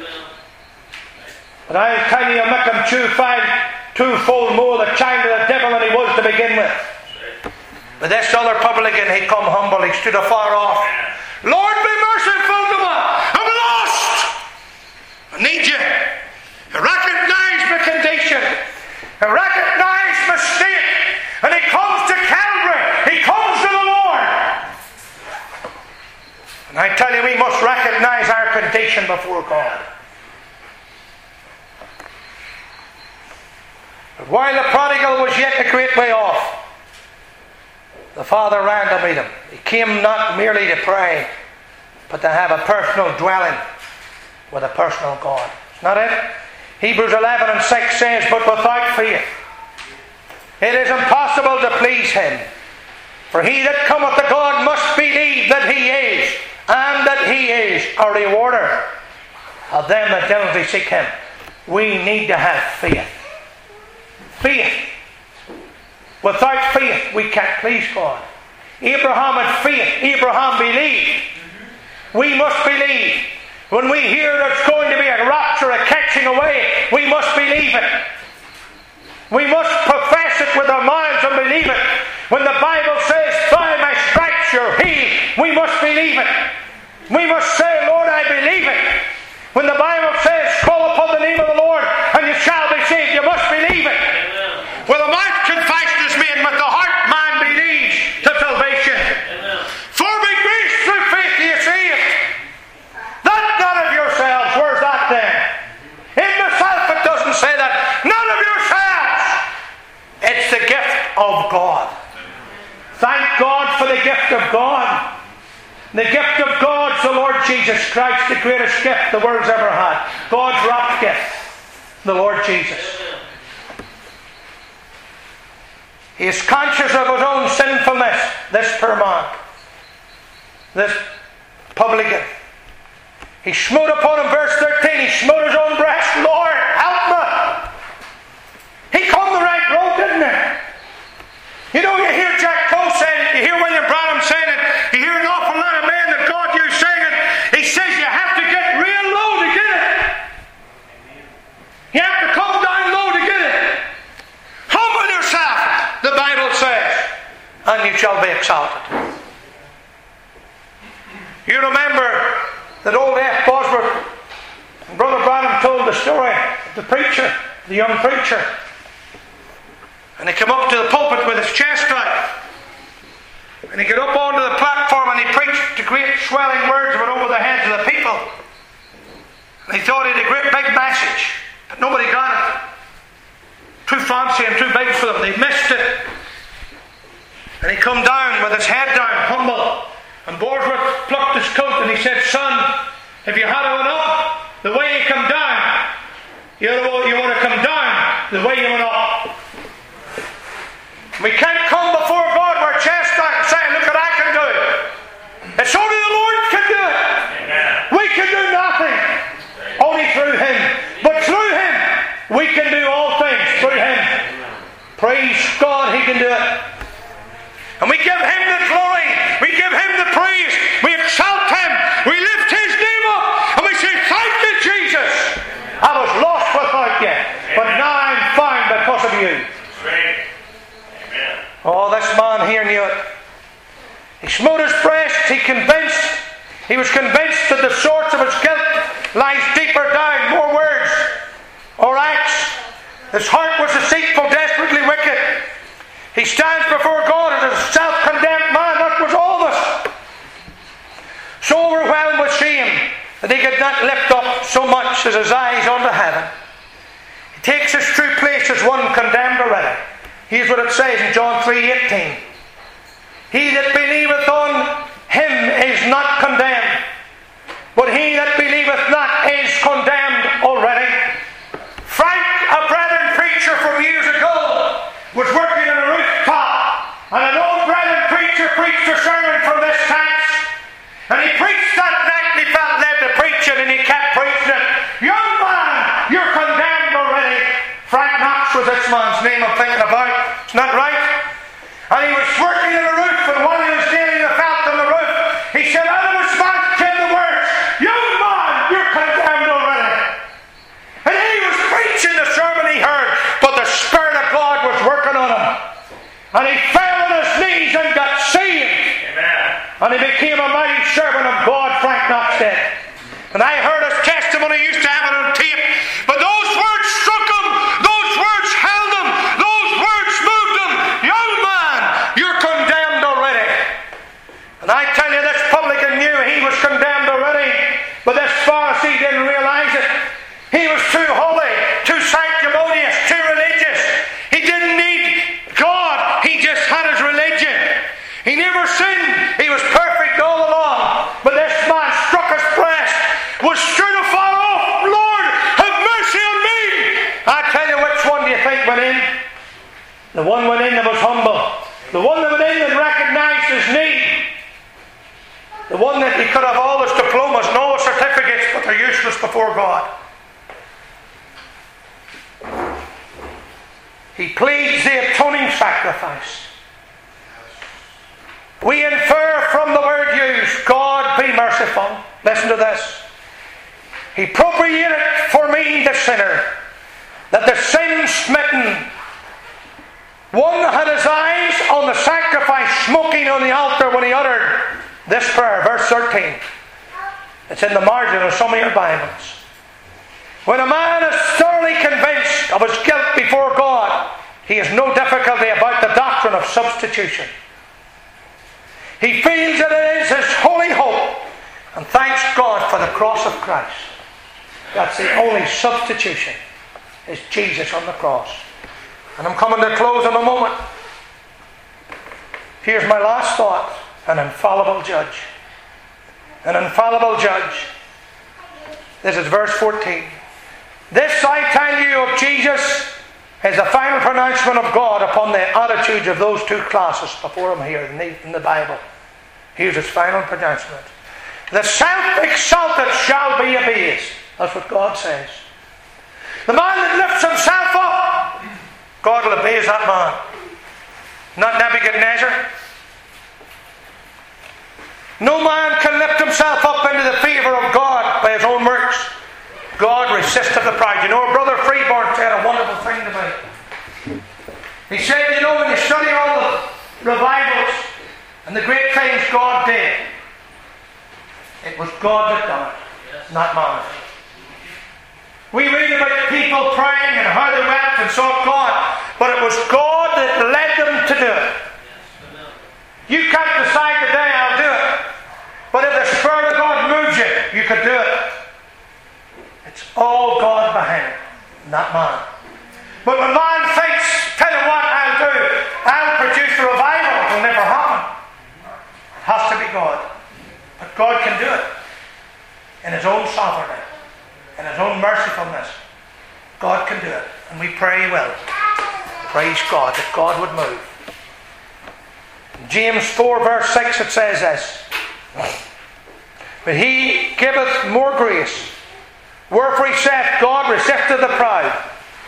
But I'll tell you, make him twofold more the child of the devil than he was to begin with. But this other publican, he come humble, he stood afar off. Lord, be merciful to me. I'm lost. I need you. I recognize my condition. I recognize my state. And he comes to Calvary. He comes to the Lord. And I tell you, we must recognize our condition before God. But while the prodigal was yet a great way off, the father ran to meet him. He came not merely to pray, but to have a personal dwelling with a personal God. Isn't that it? Hebrews 11:6 says, but without faith it is impossible to please him. For he that cometh to God must believe that he is, and that he is a rewarder of them that diligently seek him. We need to have faith. Faith. Without faith, we can't please God. Abraham had faith. Abraham believed. We must believe. When we hear there's going to be a rapture, a catching away, we must believe it. We must profess it with our minds and believe it. When the Bible says, by my stripes you're healed, we must believe it. We must say, Lord, I believe it. When the Bible says, call upon the name of the Lord and you shall be saved, you must believe it. With the mouth confession is made, with the heart man believes to salvation. For by grace through faith ye are saved. That none of yourselves. Where's that then? In myself it doesn't say that. None of yourselves. It's the gift of God. Thank God for the gift of God. The gift of God's the Lord Jesus Christ, the greatest gift the world's ever had. God's wrapped gift. The Lord Jesus. He is conscious of his own sinfulness, this poor man, this publican. He smote upon him, verse 13, he smote his own breast. Lord, help me. He come the right road, didn't he? You know, you hear Jack Poe saying, you hear William Branham saying it, you hear an awful lot of men that God used saying it. He says you have to get real low to get it. You have to come down low to get it. Humble yourself, the Bible says, and you shall be exalted. You remember that old F. Bosworth, Brother Branham told the story of the preacher, the young preacher. And he came up to the pulpit with his chest out. And he got up onto the platform and he preached the great swelling words of it over the heads of the people. And he thought he had a great big message, but nobody got it. Too fancy and too big for them. They missed it. And he come down with his head down, humble. And Bosworth plucked his coat and he said, son, if you had went up the way you come down, you want to come down the way you went up. We can't come before God with our chest out and say, look what I can do. It's only the We can do all things through Him. Praise God, He can do it. And we give Him the glory. We give Him the praise. We exalt Him. We lift His name up. And we say, thank you, Jesus. I was lost without you, but now I'm found because of you. Amen. Oh, this man here knew it. He smote his breast. He was convinced that the source of his guilt lies deeper down. More words or acts. His heart was deceitful, desperately wicked. He stands before God as a self-condemned man. That was all of us. So overwhelmed with shame that he could not lift up so much as his eyes unto heaven. He takes his true place as one condemned already. Here's what it says in John 3:18. He that believeth on Him is not condemned, but he that believeth not is condemned already. Frank, a brethren preacher from years ago, was working on a rooftop, and an old brethren preacher preached a sermon from this text. And he preached that night, and he felt led to preach it, and he kept preaching it. Young man, you're condemned already. Frank Knox was this man's name I'm thinking about. It's not right. And he was working on a roof, and while he was nailing the felt on the roof, he said, out of his mouth came the words, young man, you're condemned already. And he was preaching the sermon he heard, but the Spirit of God was working on him. And he fell on his knees and got saved. Amen. And he became a mighty servant of God, Frank Knox did. And I heard his testimony, he used to have it on tape. But those words struck him. Those words held him. Those words moved him. Young man, you're condemned already. And I tell you, this publican knew he was condemned already. But this Pharisee didn't realize it. He was too holy, too sanctimonious, too religious. He didn't need God. He just had his religion. He never sinned. He was perfect all along. But this man struck his breast, was sure to fall off. Lord, have mercy on me. I tell you, which one do you think went in? The one went in that was humble. The one that went in that recognized his need. The one that he could have all his diplomas and all his certificates, but they're useless before God. He pleads the atoning sacrifice. We infer from the word used, God be merciful. Listen to this. He appropriated for me, the sinner, that the sin-smitten one had his eyes on the sacrifice smoking on the altar when he uttered this prayer, verse 13. It's in the margin of some of your Bibles. When a man is thoroughly convinced of his guilt before God, he has no difficulty about the doctrine of substitution. He feels that it is his holy hope and thanks God for the cross of Christ. That's the only substitution, is Jesus on the cross. And I'm coming to close in a moment. Here's my last thought. An infallible judge. An infallible judge. This is verse 14. This I tell you of Jesus is the final pronouncement of God upon the attitudes of those two classes before him here in the Bible. Here's his final pronouncement. The self-exalted shall be abased. That's what God says. The man that lifts himself up, God will abase that man. Not Nebuchadnezzar. No man can lift himself up into the favour of God by his own works. God resisteth the proud. You know, Brother Freeborn said a wonderful thing to me. He said, you know, when you study all the revivals and the great things God did, it was God that done it, not man. We read about people praying and how they wept and sought God, but it was God that led them to do it. You can't decide today, I'll do it. But if the Spirit of God moves you, you could do it. It's all God behind it, not man. But when man thinks, tell you what I'll do, I'll produce a revival, it will never happen. It has to be God. But God can do it in His own sovereignty, in His own mercifulness. God can do it. And we pray He will. Praise God, that God would move. In James 4 verse 6 it says this. But He giveth more grace. Wherefore He saith, God resisteth the proud,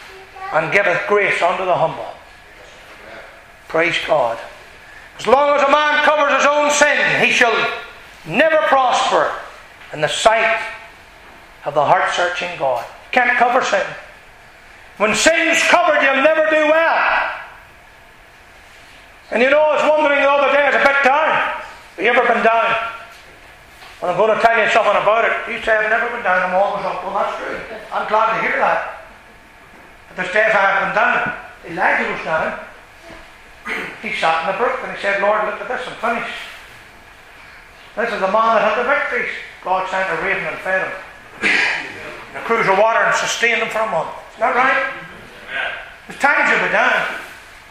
and giveth grace unto the humble. Praise God. As long as a man covers his own sin, he shall never prosper in the sight of the heart-searching God. You can't cover sin. When sin's covered, you'll never do well. And you know, I was wondering the other day, I was a bit down. Have you ever been down? Well, I'm going to tell you something about it. You say, I've never been down, I'm always up. Well, that's true. I'm glad to hear that. But there's days I've been down. Elijah was down. He sat in the brook and he said, Lord, look at this, I'm finished. This is the man that had the victories. God sent a raven and fed him. A cruise of water and sustained him for a month. Isn't that right? There's times you'll be down.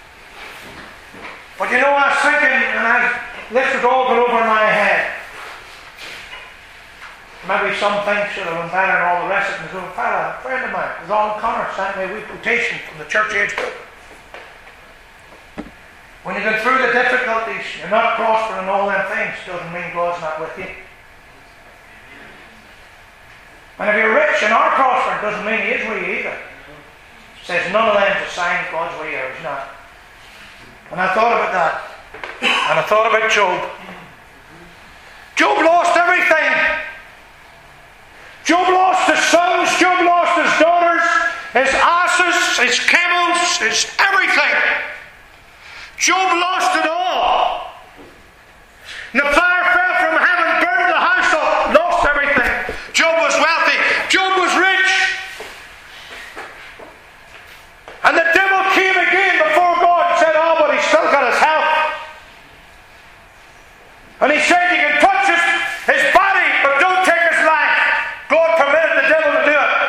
But you know, I was thinking, and this was all going over my head. Maybe some things should have been better and all the rest of it. There's a fella, a friend of mine, Ron Connor, sent me a wee quotation from the Church Age book. When you go through the difficulties, you're not prospering in all them things, doesn't mean God's not with you. And if you're rich and are prospering, doesn't mean He is with you either. It says none of them's a sign God's with you or He's not. And I thought about that. And I thought about Job. Job lost everything. Job lost his sons, Job lost his daughters, his asses, his camels, his everything. Job lost it all. And the fire fell from heaven, burned the house up, lost everything. Job was wealthy. Job was rich. And the devil came again before God and said, oh, but he's still got his health. And he said, you can touch his body, but don't take his life. God permitted the devil to do it.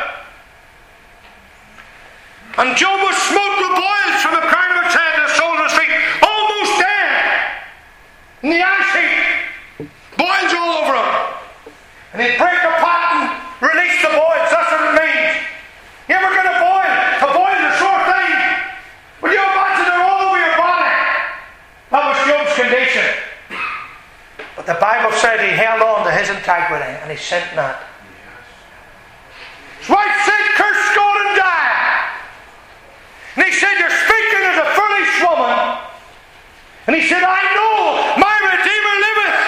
And Job was smote with boils from the crown of his head to the soles of his feet, almost dead. In the ash heap, boils all over him. And he'd break the pot and release the boils. That's what it means. You ever get a boil? A boil is a sore thing. Will you imagine they're all over your body? That was Job's condition. But the Bible said he held on to his integrity and he sinned not. His wife said, curse God and die. And he said, you're speaking as a foolish woman. And he said, I know my Redeemer liveth.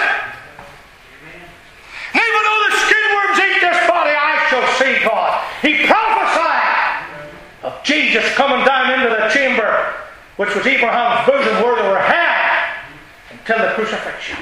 And even though the skin worms eat this body, I shall see God. He prophesied of Jesus coming down into the chamber, which was Abraham's bosom, where they were held until the crucifixion.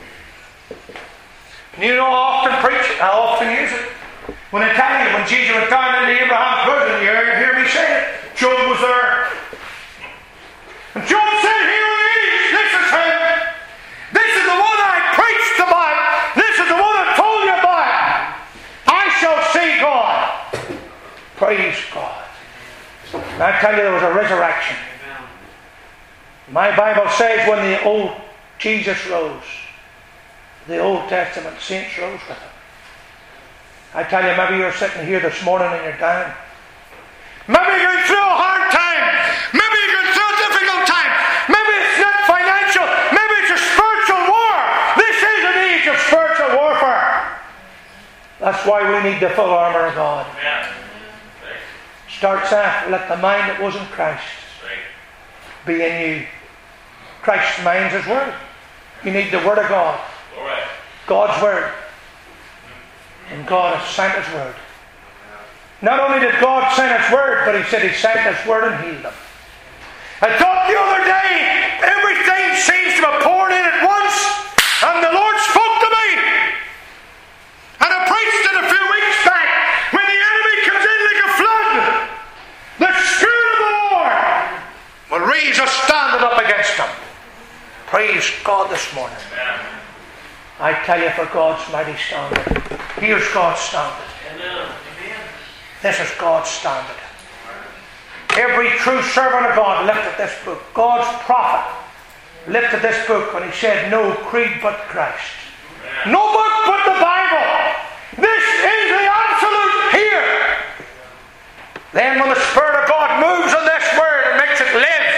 And you know, I often preach it, I often use it. When I tell you, when Jesus went down into Abraham's bosom, you hear me say it. Job was there. And Job said, here he is. This is him. This is the one I preached about. This is the one I told you about. I shall see God. Praise God. And I tell you, there was a resurrection. My Bible says when the old Jesus rose, the Old Testament saints rose with him. I tell you, maybe you're sitting here this morning and you're down. Maybe you're going through a hard time. Maybe you're going through a difficult time. Maybe it's not financial. Maybe it's a spiritual war. This is an age of spiritual warfare. That's why we need the full armour of God. Starts off, let the mind that was in Christ be in you. Christ's mind's His Word. You need the Word of God. God's Word. And God has sent His Word. Not only did God send His Word, but He said He sent His Word and healed them. I thought the other day, everything seems to be poured in at once, and the Lord spoke to me. And I preached it a few weeks back. When the enemy comes in like a flood, the Spirit of the Lord will raise a standard up against them. Praise God this morning. I tell you, for God's mighty standard. Here's God's standard. This is God's standard. Every true servant of God lifted this book. God's prophet lifted this book when he said, no creed but Christ. No book but the Bible. This is the absolute here. Then when the Spirit of God moves on this word and makes it live,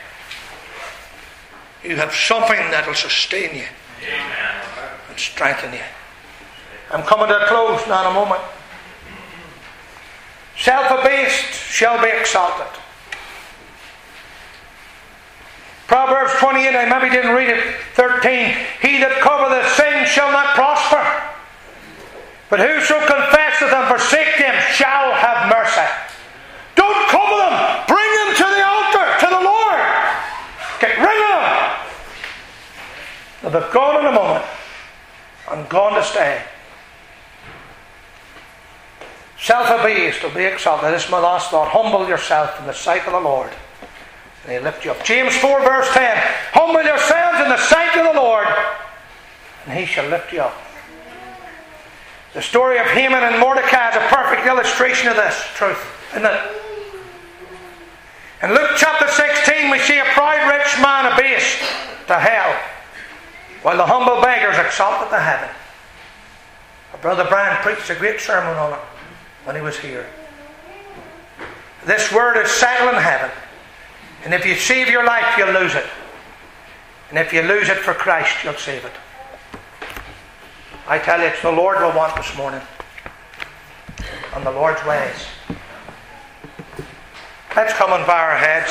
you have something that will sustain you. Amen. And strengthen you. I'm coming to a close now in a moment. Self-abased shall be exalted. Proverbs 28, I maybe didn't read it, 13. He that covereth sin shall not prosper, but whoso confesseth and forsake them shall have mercy. Don't cover them. Bring them to the altar, to the Lord. Get rid of them. They'll be gone in a moment and gone to stay. Self-abased will be exalted. This is my last thought. Humble yourself in the sight of the Lord, and He'll lift you up. James 4 verse 10. Humble yourselves in the sight of the Lord, and He shall lift you up. The story of Haman and Mordecai is a perfect illustration of this truth, isn't it? In Luke chapter 16 we see a proud rich man abased to hell, while the humble beggars exalted to heaven. Brother Brian preached a great sermon on it when he was here. This word is settled in heaven. And if you save your life, you'll lose it. And if you lose it for Christ, you'll save it. I tell you, it's the Lord we want this morning. And the Lord's ways. Let's come and bow our heads.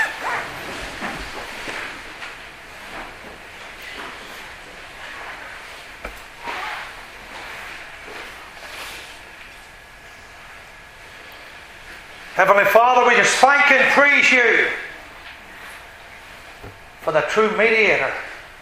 Heavenly Father, we just thank and praise You for the true mediator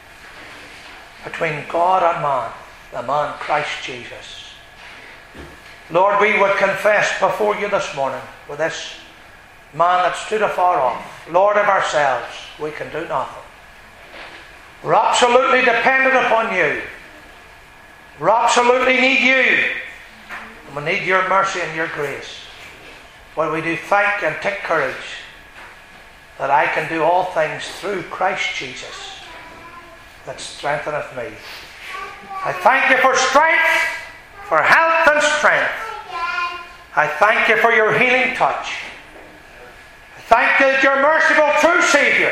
between God and man, the man Christ Jesus. Lord, we would confess before You this morning with this man that stood afar off, Lord, of ourselves, we can do nothing. We're absolutely dependent upon You. We absolutely need You. And we need Your mercy and Your grace. Well, we do thank and take courage that I can do all things through Christ Jesus that strengtheneth me. I thank You for strength, for health and strength. I thank You for Your healing touch. I thank You that You're merciful, true Saviour.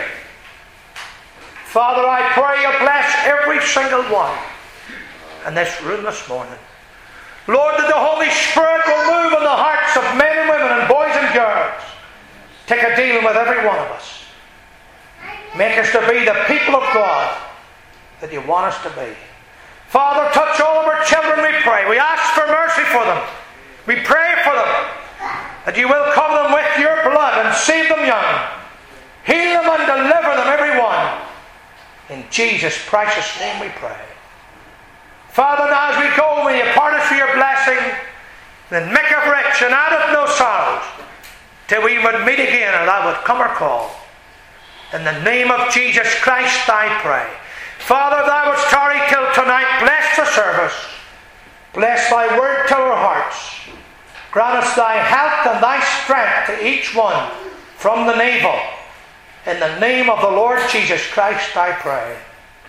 Father, I pray You bless every single one in this room this morning. Lord, that the Holy Spirit will move in the hearts of men and women and boys and girls. Take a deal with every one of us. Make us to be the people of God that You want us to be. Father, touch all of our children, we pray. We ask for mercy for them. We pray for them that You will cover them with Your blood and save them young. Heal them and deliver them, every one. In Jesus' precious name we pray. Father, now as we go, may You part us for Your blessing, then make us rich and addeth no sorrows, till we would meet again, or Thou would come or call. In the name of Jesus Christ I pray. Father, Thou wouldst tarry till tonight, bless the service. Bless Thy word to our hearts. Grant us Thy health and Thy strength to each one from the navel. In the name of the Lord Jesus Christ I pray.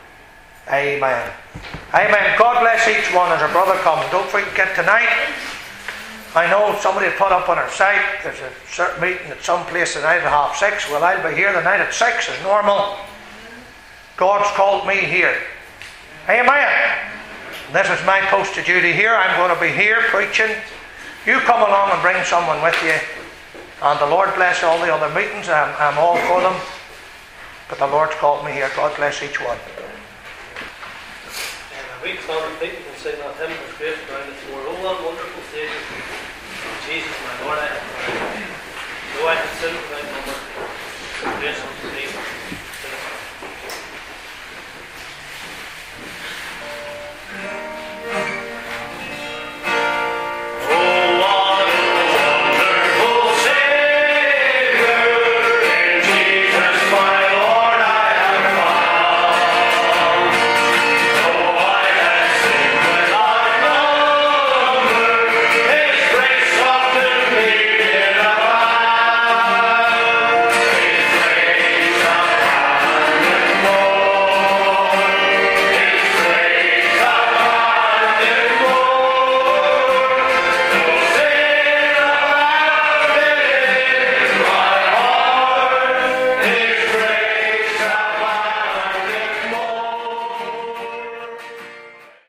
Amen. Amen. God bless each one as our brother comes. Don't forget tonight, I know somebody put up on our site, there's a certain meeting at some place tonight at 6:30. Well, I'll be here tonight at 6 as normal. God's called me here. Amen. This is my post of duty here. I'm going to be here preaching. You come along and bring someone with you. And the Lord bless all the other meetings. I'm all for them. But the Lord's called me here. God bless each one. We stand and people can sing that hymn with grace around the floor. Oh, that wonderful Saviour, Jesus, my Lord, I have cried. Though I have sinned without number, grace unto Thee.